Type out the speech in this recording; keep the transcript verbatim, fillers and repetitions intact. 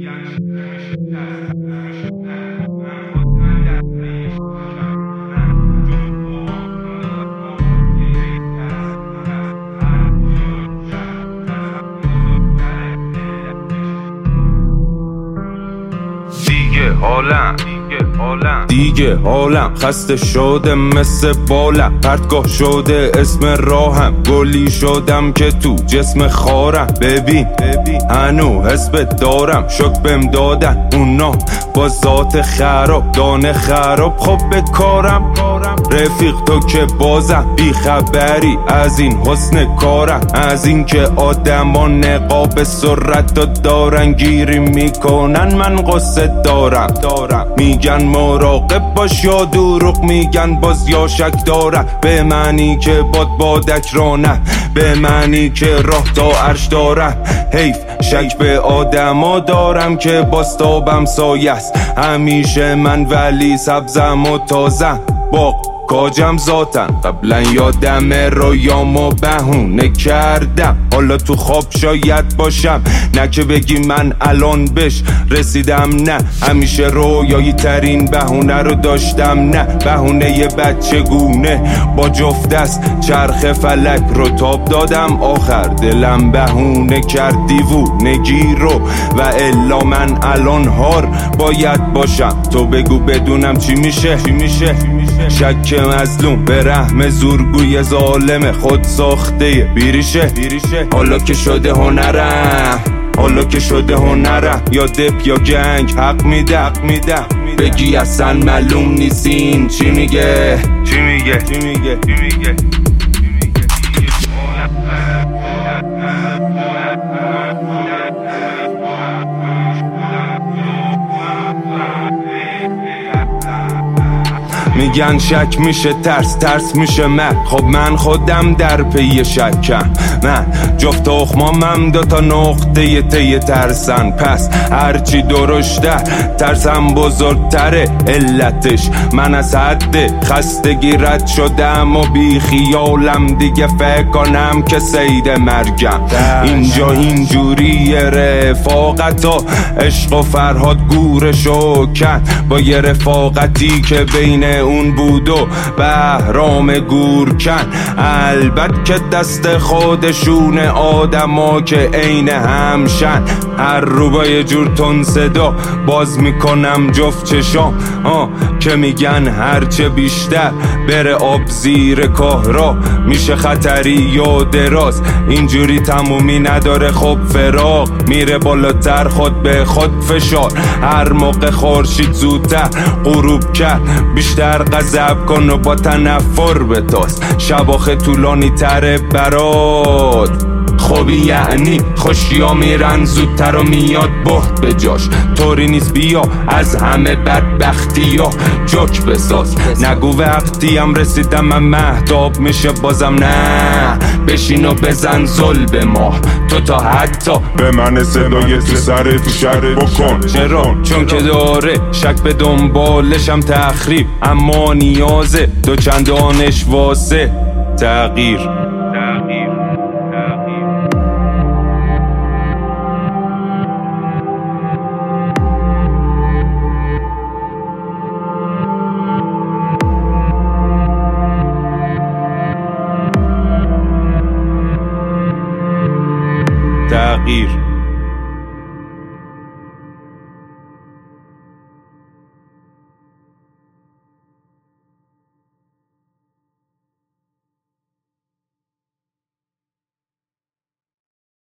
دیگه حالم دیگه حالم خسته شده مثل بالم، پرتگاه شده اسم راهم، گلی شدم که تو جسم خارم. ببین هنو حسبت دارم، شک بهم دادن اونا با ذات خراب، دانه خراب خب به کارم. رفیق تو که بازم بی خبری از این حسن کارم، از این که آدما نقاب سرعت و دارن گیری میکنن. من قصه دارم میگن مراقب باش یا دروغ میگن باز یا شک دارم. به معنی که باد بادک رانه، به معنی که راه تا عرش دارم. حیف شک به آدما دارم که باستابم سایه است همیشه من، ولی سبزم و تازم باغ کاجم ذاتن. قبلا یادم رویامو بهونه کردم، حالا تو خواب شاید باشم، نه که بگی من الان بهش رسیدم. نه همیشه رویایی ترین بهونه رو داشتم، نه بهونه یه بچه گونه با جفت است چرخ فلک رو تاب دادم. آخر دلم بهونه کرد دیوونگی رو، و الا من الان هار باید باشم. تو بگو بدونم چی میشه چی میشه شک مظلوم به رحم زورگوی ظالم خود ساخته بیریشه. حالا که شده هنرم، حالا که شده هنرم، یا دپ یا گنگ حق میده حق میده بگی اصلا معلوم نیستین چی میگه چی میگه چی میگه چی میگه میگن شک میشه ترس، ترس میشه من. خب من خودم در پی شکم، من جفت تخمامم دو تا نقطه ته ترسن. پس هرچی درشته ترسم بزرگتره، علتش من از حد خستگی رد شدم و بی خیالم دیگه فکر کنم که سید مرگم. اینجا اینجوری رفاقت و عشق و فرهاد گورشو کن، با یه رفاقتی که بین اون بود و بهرام گورکن. البته که دست خودشون آدما که عین همشن، هر رو با یه جور تون صدا باز میکنم جفت چشام آه که میگن هرچه بیشتر بره آب زیر کهرا میشه خطری یا دراز. اینجوری تمومی نداره خب فراق، میره بالاتر خود به خود فشار. هر موقع خورشید زودتر غروب کرد بیشتر غضب کن و با تنفر بتاز. شباخه طولانی تره برات خوبی یعنی خوشیا میرن زودتر و میاد بهت به جاش. طوری نیست بیا از همه بدبختی ها جوک بساز. نگو وقتی هم رسیدم من مهتاب میشه بازم، نه بشین و بزن زل به ما تو تا حتی به من صدای تو سر تو شک بکن. چرا؟ چون که داره شک به دنبالشم تخریب، اما نیازه دو چندانش واسه تغییر.